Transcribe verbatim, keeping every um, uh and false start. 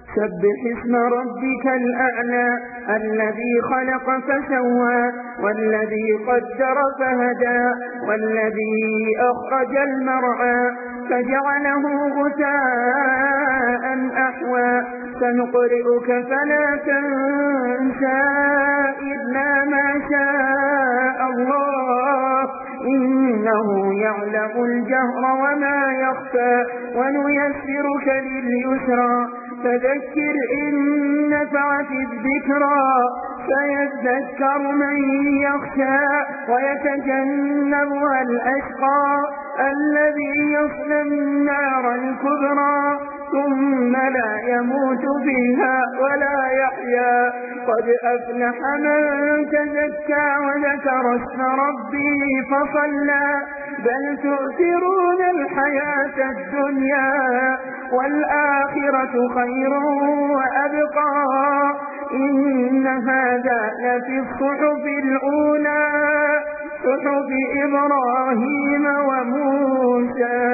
سبح اسم ربك الأعلى الذي خلق فسوى والذي قدر فهدى والذي أخرج المرعى فجعله غثاء أحوى سنقرئك فلا تنسى إلا ما شاء الله إنه يعلم الجهر وما يخفى ونيسرك لليسرى فذكر إن نفعت الذكرى سيذكر من يخشى ويتجنبها الأشقى الذي يصلى النار الكبرى ثم لا يموت فيها ولا يحيا قد أفلح من تزكى وذكر اسم ربه فصلى بل تؤثرون الحياة الدنيا والآخرة خير وأبقى إن هذا لفي الصحف الأولى صحف إبراهيم وموسى.